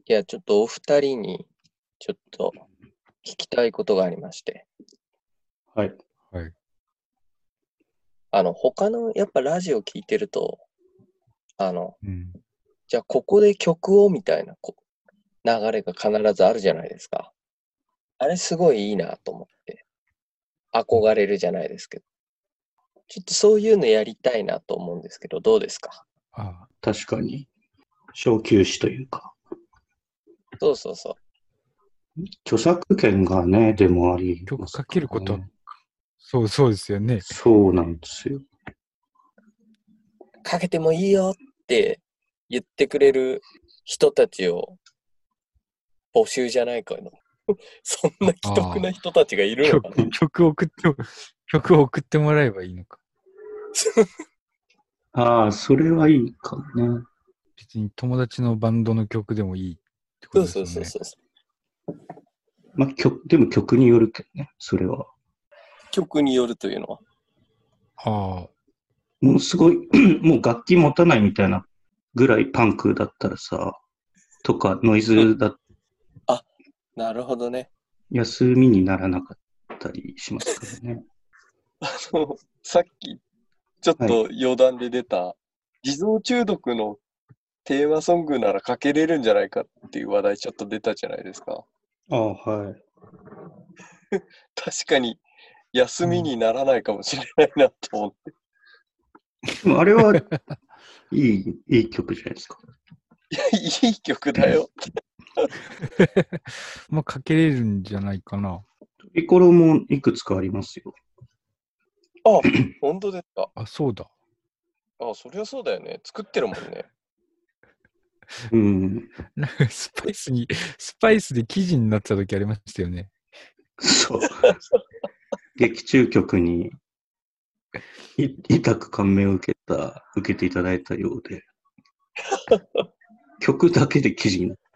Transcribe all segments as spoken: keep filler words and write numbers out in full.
いや、ちょっとお二人に、ちょっと聞きたいことがありまして。 はい。 はい。 あの、他の、やっぱラジオ聞いてると、あの、 うん。 じゃあここで曲をみたいなこ流れが必ずあるじゃないですか。あれすごいいいなと思って。憧れるじゃないですけど。ちょっとそういうのやりたいなと思うんですけど、どうですか？ ああ、 確かに、小休止というか、 そうそうそう。 著作権がね、でもあり曲かますからけること、 ね。 そうそうですよね。 そうなんですよ。 かけてもいいよって言ってくれる人たちを募集じゃないかな。そんな既得な人たちがいるのかな。 曲、曲送って、曲を送ってもらえばいいのか。 ああ、それはいいかもね。 別に友達のバンドの曲でもいいってこそうとですよね。 そうそうそう。 まあ、曲、でも曲によるけどね、それは。 曲によるというのは。 ああ、 もうすごい、もう楽器持たないみたいなぐらいパンクだったらさ、とかノイズだ、 あ、なるほどね。 休みにならなかったりしますからね。 あの、さっきちょっはい。 と余談で出た、地蔵中毒のテーマソングならかけれるんじゃないかっていう話題ちょっと出たじゃないですか。 ああ、はい。 確かに休みにならないかもしれないなと思って。 でもあれはいい、いい曲じゃないですか。 いや、いい曲だよ。 まあかけれるんじゃないかな。 トリコロもいくつかありますよ。 あ、本当ですか。 あ、そうだ。 あ、そりゃそうだよね。作ってるもんね。 うん。 なんかスパイスに、スパイスで記事になってた時ありましたよね。 そう。劇中曲にい痛く感銘を受けた、受けていただいたようで、曲だけで記事になっ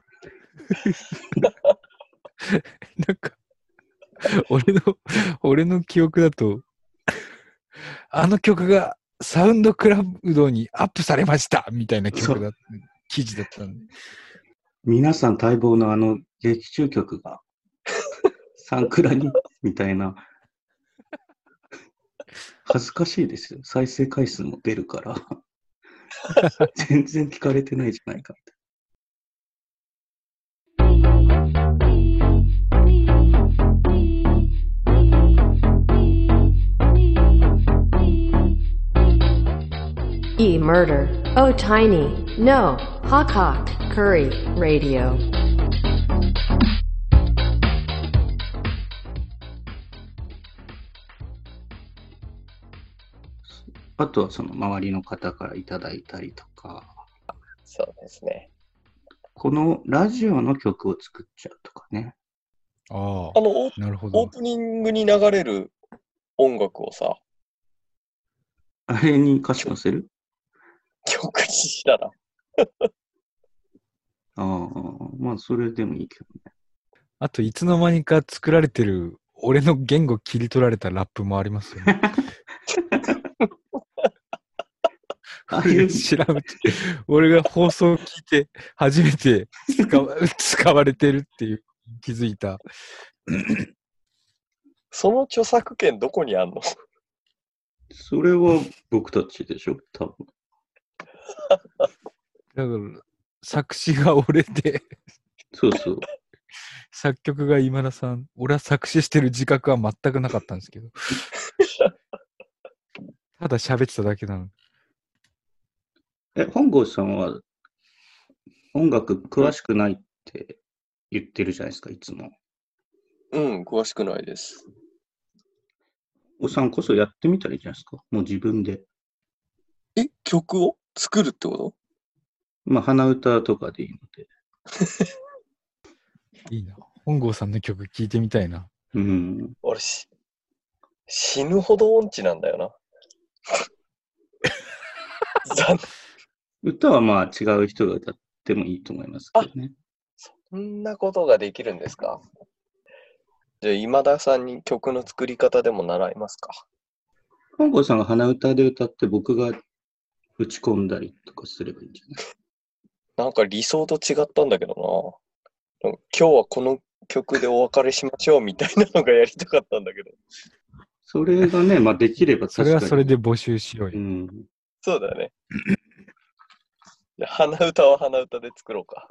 なんか、俺の、俺の記憶だと、あの曲がサウンドクラウドにアップされましたみたいな曲だ、記事だったんで。 皆さん待望のあの劇中曲がサンクラにみたいな恥ずかしいですよ。再生回数も出るから全然聞かれてないじゃないかって。 E murder. Oh tiny. No. Hawk Hawk. Curry. Radio. あとはその周りの方からいただいたりとか、 そうですね。 このラジオの曲を作っちゃうとかね。 ああの、オーあ、なるほど。 オープニングに流れる音楽をさ、 あれに歌詞載せる？ 曲にしたら。 ああ、まあそれでもいいけどね。 あと、いつの間にか作られてる、俺の言語切り取られたラップもありますよね。 ああいう調べて、俺が放送を聞いて、初めて使わ使われてるっていう気づいた。 その著作権どこにあんの？ それは僕たちでしょ、多分。 だから、作詞が俺で、 そうそう。 作曲が今田さん。俺は作詞してる自覚は全くなかったんですけど。ただ喋ってただけなの。 え、本郷さんは音楽詳しくないって言ってるじゃないですか、いつも。 うん、詳しくないです。 おさんこそやってみたらいいじゃないですか、もう自分で。 え、曲を作るってこと？ まあ、鼻歌とかでいいので。 いいな。本郷さんの曲聴いてみたいな。 うん。 俺し、死ぬほど音痴なんだよな。残歌はまあ違う人が歌ってもいいと思いますけどね。 そんなことができるんですか？じゃあ、今田さんに曲の作り方でも習いますか？ 本郷さんが鼻歌で歌って僕が打ち込んだりとかすればいいんじゃない？ なんか理想と違ったんだけどな。今日はこの曲でお別れしましょうみたいなのがやりたかったんだけど。 それがね、まあできれば確かに。 それはそれで募集しようよ。 うん。 そうだね。じゃあ鼻歌は鼻歌で作ろうか。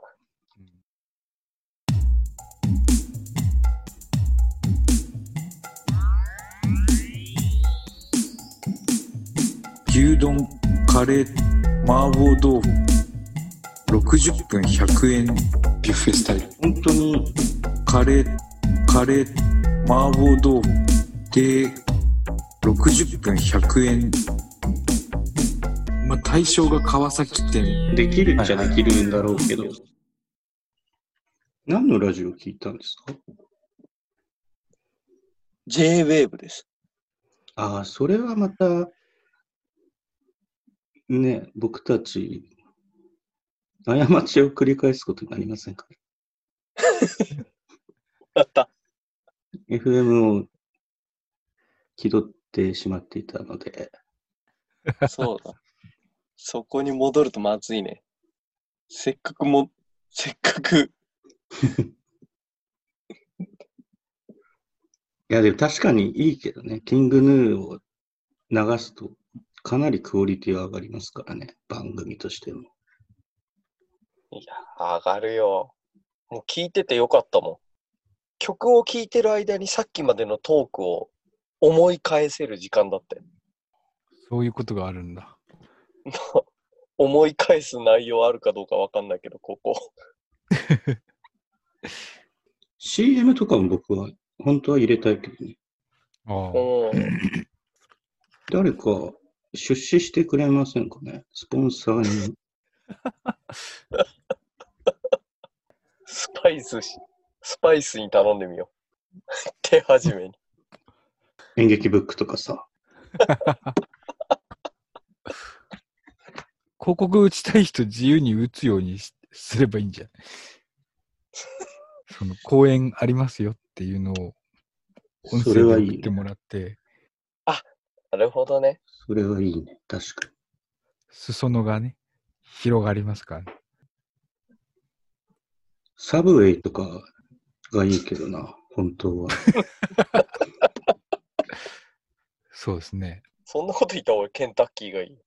牛丼、カレー、麻婆豆腐、ろくじゅっぷんひゃくえんビュッフェスタイル。 本当にカレー、カレー、麻婆豆腐でろくじゅっぷんひゃくえん。まあ、対象が川崎店。 できるっちゃできるんだろうけど。何のラジオ聞いたんですか？ ジェイウェーブ です。 ああ、それはまた、ね、僕たち、過ちを繰り返すことになりませんか？ また。 エフエム を気取ってしまっていたので。 そうだ。そこに戻るとまずいね。せっかくも、せっかく。 いや、でも確かにいいけどね、キングヌーを流すとかなりクオリティは上がりますからね、番組としても。 いや、上がるよ。もう聞いててよかったもん。曲を聴いてる間にさっきまでのトークを思い返せる時間だったよ。 そういうことがあるんだ。 思い返す内容あるかどうかわかんないけど、ここ。 シーエム とかも僕は本当は入れたいけどね。 ああ。 うん。 誰か出資してくれませんかね、スポンサーに。 スパイスし、スパイスに頼んでみよう。手始めに。 演劇ブックとかさ。 広告打ちたい人自由に打つようにしすればいいんじゃない？その公演ありますよっていうのを音声で送ってもらって、 あ、なるほどね。 それはいいね、確かに。 裾野がね、広がりますからね。 サブウェイとかがいいけどな、本当は。 そうですね。 そんなこと言ったら俺ケンタッキーがいい。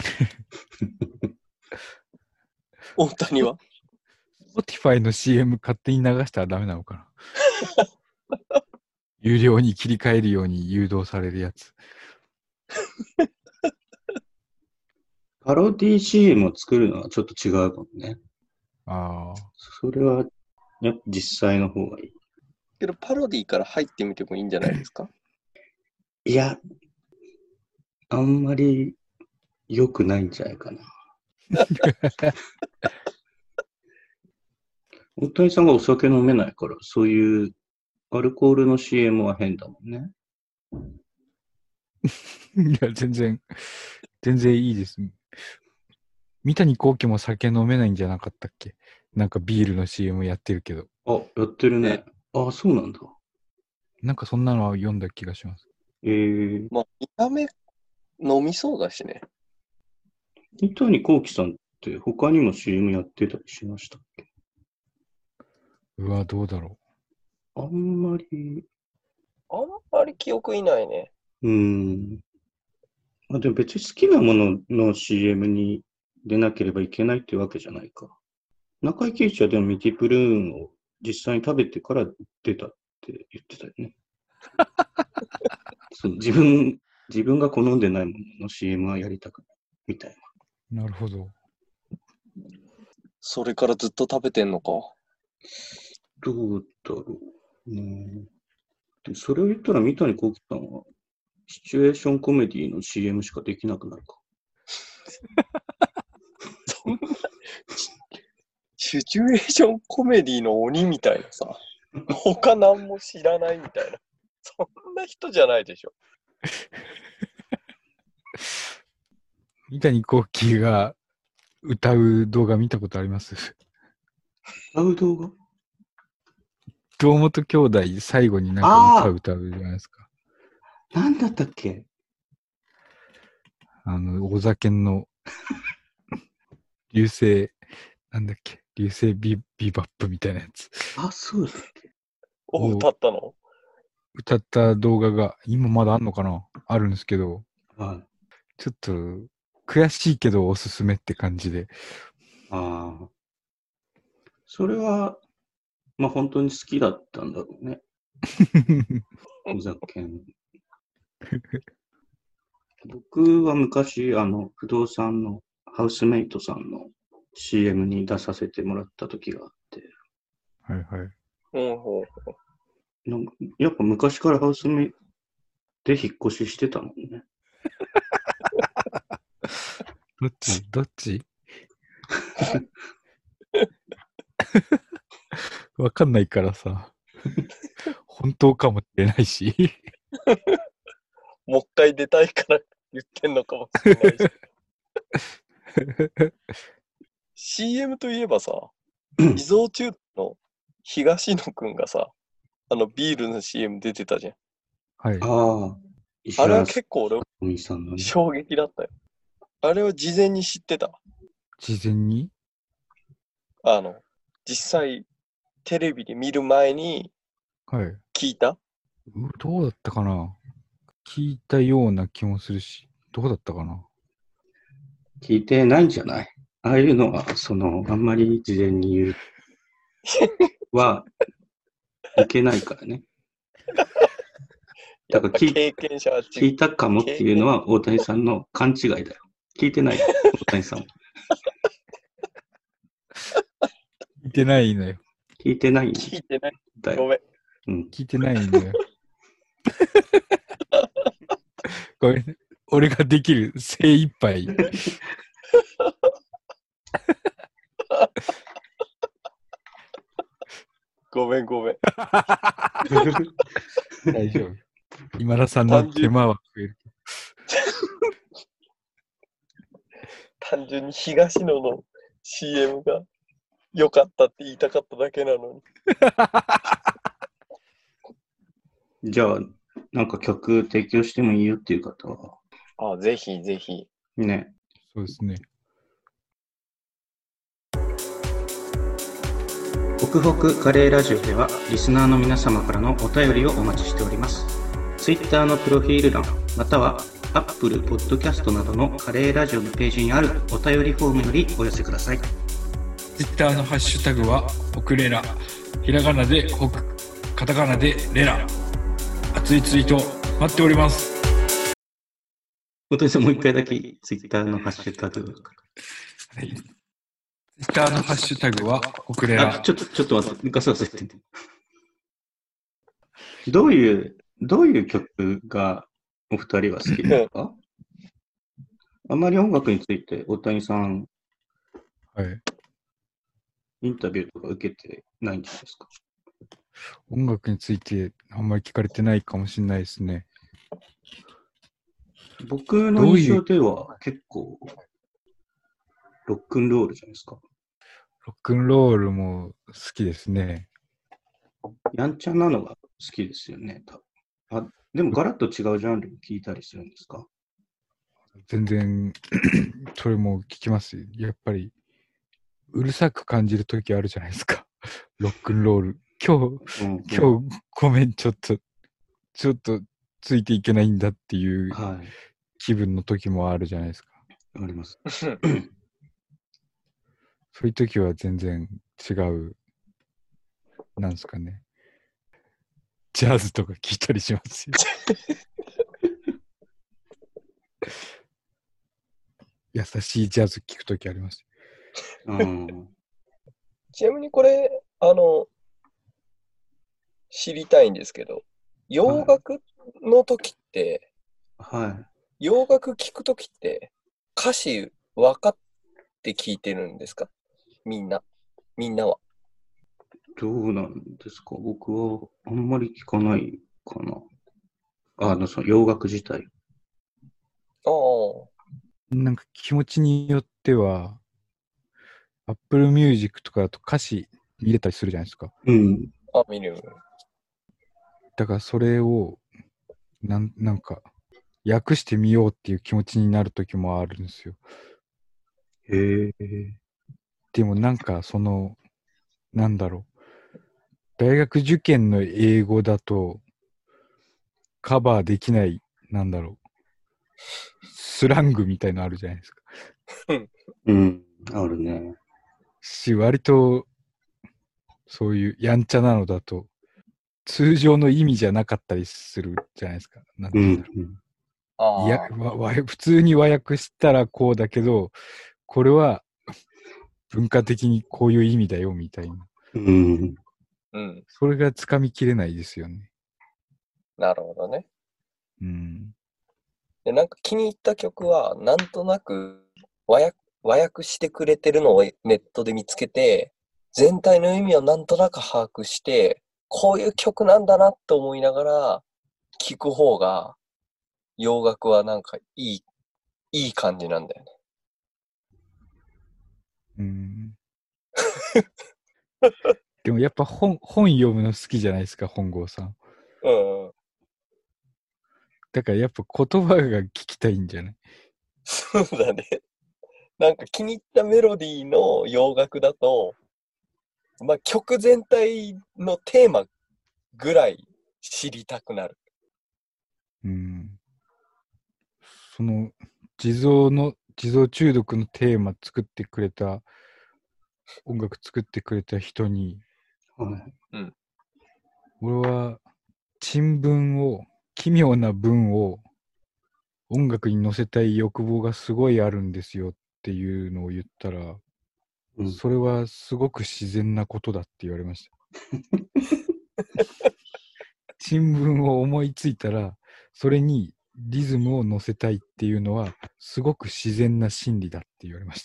大谷は Spotify の シーエム 勝手に流したらダメなのかな。有料に切り替えるように誘導されるやつ。 パロディ シーエム を作るのはちょっと違うもんね。 ああ。 それはやっぱ実際の方がいい。 けどパロディから入ってみてもいいんじゃないですか？ いや、あんまり良くないんじゃないかな。大谷さんがお酒飲めないから、そういうアルコールの シーエム は変だもんね。 いや、全然、全然いいです。三谷幸喜も酒飲めないんじゃなかったっけ？なんかビールの シーエム やってるけど。 あ、やってるね。あ、そうなんだ。 なんかそんなのは読んだ気がします。 えー、 まあ、見た目飲みそうだしね。 三谷幸喜さんって他にも シーエム やってたりしましたっけ？ うわ、どうだろあんまり。 あんまり記憶いないね。 うーん。まあ、でも別に好きなものの シーエム に出なければいけないってわけじゃないか。中井貴一はでもミティプルーンを実際に食べてから出たって言ってたよね。そう、自分、自分が好んでないものの シーエム はやりたくないみたいな。 う。なるほど。 それからずっと食べてんのか。 どうだろうね。でそれを言ったら三谷幸喜さんはシチュエーションコメディの シーエム しかできなくなるか。 そんなシチュエーションコメディの鬼みたいなさ、他何も知らないみたいな、そんな人じゃないでしょ。 三谷幸喜が歌う動画見たことあります？ 歌う動画？ 堂本兄弟最後になんか歌歌うじゃないですか。 なんだったっけ？ あの、お酒の流星、 なんだっけ、流星ビビバップみたいなやつ。 あ、そうだっけ。 を歌ったの？ 歌った動画が、今まだあんのかなあるんですけど、 はい。 ちょっと悔しいけどおすすめって感じで。 ああ。それは、まあ本当に好きだったんだろうね。ふざけん。僕は昔、あの、不動産のハウスメイトさんの シーエム に出させてもらった時があって、 はいはい。 うん、ほう。 なんかやっぱ昔からハウスメイトで引っ越ししてたもんね。 どっちどっちわかんないからさ。本当かもしれないし。 もう一回出たいから言ってんのかもしれないし。シーエム といえばさ、 うん移動中の東野くんがさ、あのビールの シーエム 出てたじゃん。 はい。 ああ、石あれは原さ結構俺とみさんのね。 衝撃だったよ。あれは事前に知ってた。 事前にあの、実際テレビで見る前にはい。う聞いた？ どうだったかな聞いたような気もするし、どうだったかな聞いてないんじゃない？ああいうのは、その、あんまり事前に言うはいけないからね。だから聞い経験者は違聞いたかもっていうのは大谷さんの勘違いだよ。聞いてないよ、大谷さん。 聞いてないのよ。 聞いてないん聞いてない。 だよ。 ごめん。 うん。 聞いてないのよ。ごめん。俺ができる精一杯。 ごめんごめん。 大丈夫。今田さんの手間は増える。 単純に東野の シーエム が良かったって言いたかっただけなのに。 じゃあ、なんか曲提供してもいいよっていう方は、 あ、ぜひぜひ。 ね。 そうですね。 ホクホクカレーラジオではリスナーの皆様からのお便りをお待ちしております。Twitter のプロフィール欄または Apple Podcast などのカレーラジオのページにあるお便りフォームよりお寄せください。 Twitter のハッシュタグはホクレラ。ひらがなでホク、カタカナでレラ。熱いツイート待っております。 大谷さんもう一回だけ Twitter のハッシュタグ。 はい。Twitter のハッシュタグはホクレラ。 あ、ちょっと、ちょっと待って、ガサガサ言ってて。どういう、どういう曲がお二人は好きですか？あまり音楽について大谷さん、 はい。 インタビューとか受けてないんじゃないですか？ 音楽についてあんまり聞かれてないかもしれないですね。 僕の印象では結構ロックンロールじゃないですか。 ロックンロールも好きですね。 やんちゃなのが好きですよね。多分あ、でもガラッと違うジャンルに聞いたりするんですか？ 全然それも聞きますよ。やっぱりうるさく感じるときあるじゃないですか。ロックンロール。今日、 うんうん、 今日ごめん、ちょっと、ちょっとついていけないんだっていうはい。 気分の時もあるじゃないですか。 あります。 そういう時は全然違う、なんですかね。ジャズとか聞いたりしますよ。優しいジャズ聞くときあります。 うん、 ちなみにこれ、あの、知りたいんですけど、洋楽の時って、 はい。 洋楽聞く時って歌詞分かって聞いてるんですか？みんな。みんなは。 どうなんですか？僕はあんまり聞かないかな。あの、その洋楽自体。 ああ。 なんか気持ちによっては、Apple Music とかだと歌詞見れたりするじゃないですか。 うん。 あ、見る。 だからそれを、なん、なんか、訳してみようっていう気持ちになる時もあるんですよ。 へえ。 でもなんかその、なんだろう。大学受験の英語だと、カバーできない、なんだろう。スラングみたいのあるじゃないですか。 うん、あるね。 し、割と、そういうやんちゃなのだと、通常の意味じゃなかったりするじゃないですか。なんてう言うんだろん、 う。いや、 ああ、 わわ普通に和訳したらこうだけど、これは文化的にこういう意味だよみたいな。 うん、 うん。 それがつかみきれないですよね。 なるほどね。 うん。 で、なんか気に入った曲は、なんとなく和訳、和訳してくれてるのをネットで見つけて、全体の意味をなんとなく把握して、こういう曲なんだなって思いながら聴く方が、洋楽はなんかいい、いい感じなんだよね。 うん。でもやっぱ本、本読むの好きじゃないですか、本郷さん。 うんうん。 だからやっぱ言葉が聞きたいんじゃない？ そうだね。なんか気に入ったメロディーの洋楽だと、まあ曲全体のテーマぐらい知りたくなる。 うん。その、地蔵の、地蔵中毒のテーマ作ってくれた、音楽作ってくれた人に、 はい。 俺は、珍文を、奇妙な文を音楽に乗せたい欲望がすごいあるんですよっていうのを言ったら、 うん、 それはすごく自然なことだって言われました。新聞を思いついたら、それにリズムを乗せたいっていうのは、すごく自然な心理だって言われました。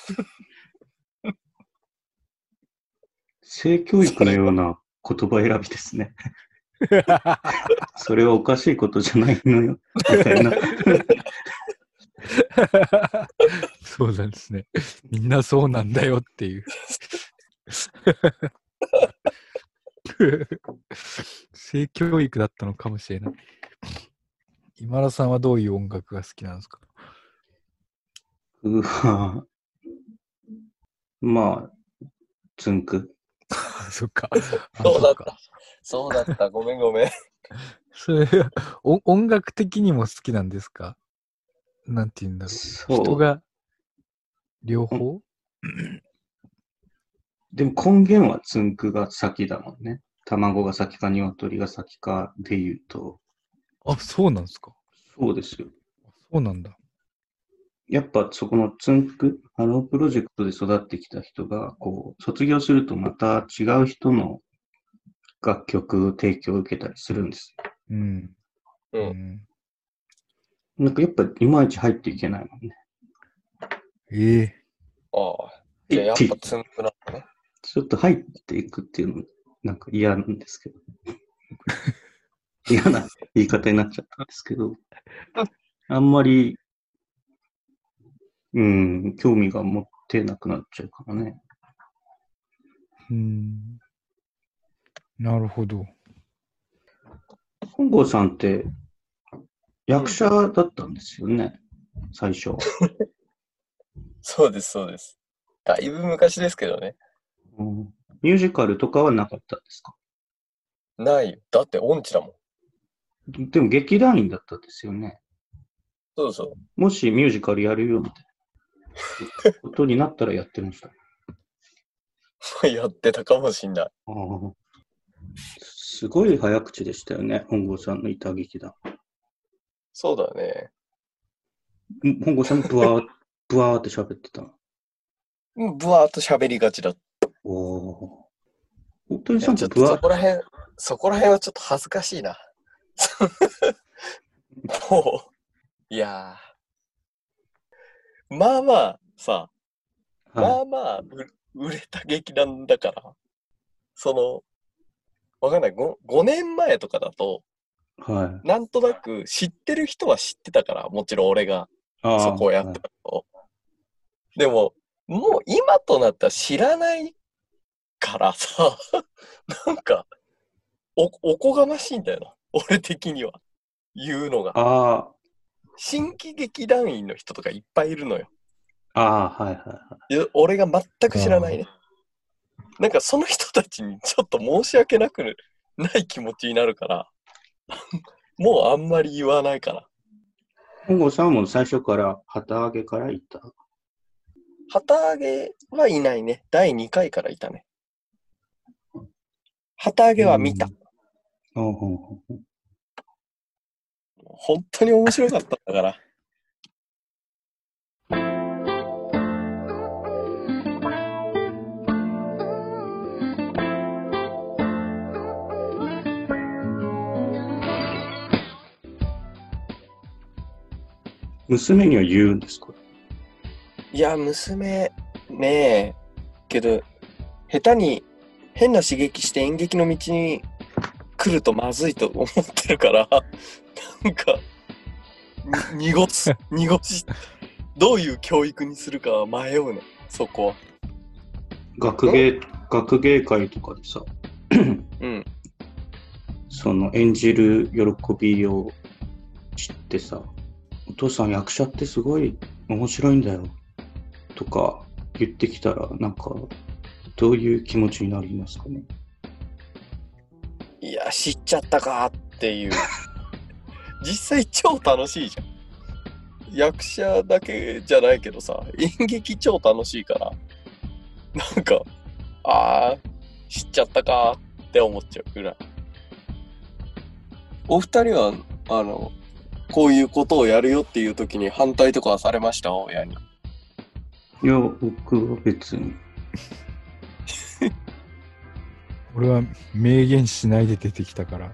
性教育のような言葉選びですね。それはおかしいことじゃないのよ。みたいな。 そうなんですね。みんなそうなんだよっていう。性教育だったのかもしれない。今田さんはどういう音楽が好きなんですか？ うわまあ、つんく。 あ、そっか。あ、 そうだっ。 そったそうだった。ごめんごめん。 それお音楽的にも好きなんですか？なんて言うんだろう。 そう人が両方？ でも根源はつんくが先だもんね。卵が先か鶏が先かで言うと。 あ、そうなんですか。 そうですよ。 そうなんだ。 やっぱそこのつんく、ハロープロジェクトで育ってきた人が、こう、卒業するとまた違う人の楽曲提供を受けたりするんですよ。 うん。 う。 うんん、 なんかやっぱいまいち入っていけないもんね。 ええああ。じゃあやっぱつんくなんだね。 ちょっと入っていくっていうのもなんか嫌なんですけど。嫌な言い方になっちゃったんですけど。あんまり、うん、興味が持てなくなっちゃうからね。 うん。なるほど。 本郷さんって役者だったんですよね、最初。 そうです、そうです。だいぶ昔ですけどね。 うんミュージカルとかはなかったんですか？ ないよ。だって音痴だもん。 でも劇団員だったんですよね。 そうそもしミュージカルやるよみたいなことになったらやってました。 う。やってたかもしんない。 あーすごい早口でしたよね、本郷さんのいた劇団。 そうだね。 ん本郷さんもブワー、ブワーって喋ってた。 うんぶわーっと喋りがちだった。 おー。本当にいやちょっさんとブワーとそこら辺、そこら辺はちょっと恥ずかしいな。もう、いやー。まあまあ、さ、まはあまあ、う売れた劇団だから、その、わかんない、ご、ごねんまえとかだと、 い。はい。 なんとなく知ってる人は知ってたから、もちろん俺がああ、 そこをやってたの。でも、もう今となったら知らないからさ、なんか、お、おこがましいんだよな。俺的には。言うのが。 ああ、 新規劇団員の人とかいっぱいいるのよ。 ああ、はいはいはいや俺が全く知らないね。なんかその人たちにちょっと申し訳なくない気持ちになるから、もうあんまり言わないかな。 本郷さんも最初から旗揚げからいた。 旗揚げはいないね。だいにかいからいたね。旗揚げは見た。 うん、ほんほんほん本当に面白かったんだから。 娘には言うんですか？ いや、娘、ねえ、けど、下手に変な刺激して演劇の道に来るとまずいと思ってるから、なんか、に濁す、濁し、どういう教育にするかは迷うね、そこは。 学芸、学芸会とかでさ、 うん。 その演じる喜びを知ってさ、お父さん役者ってすごい面白いんだよとか言ってきたら、なんかどういう気持ちになりますかね？ いや、知っちゃったかっていう。実際超楽しいじゃん。役者だけじゃないけどさ、演劇超楽しいから、なんか、あー、知っちゃったかって思っちゃうぐらい。お二人は、あの、こういうことをやるよっていう時に反対とかはされました？親に。 いや、僕は別に。 俺は明言しないで出てきたから。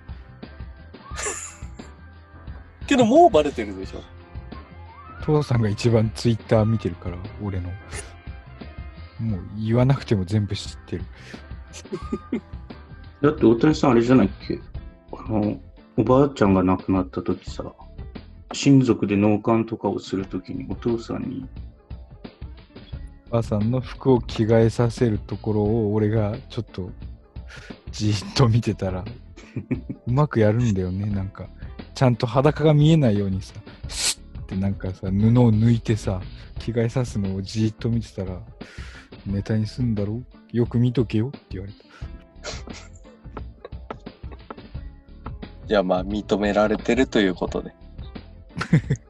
けどもうバレてるでしょ。 父さんが一番ツイッター見てるから、俺の。もう言わなくても全部知ってる。 だって大谷さんあれじゃないっけ？あの、おばあちゃんが亡くなった時さ、親族で納棺とかをするときにお父さんに、 おばあさんの服を着替えさせるところを俺がちょっとじーっと見てたらうまくやるんだよね。なんかちゃんと裸が見えないようにさ、スッってなんかさ、布を抜いてさ、着替えさすのをじーっと見てたら、ネタにすんだろ、よく見とけよって言われた。 いや、まあ認められてるということで。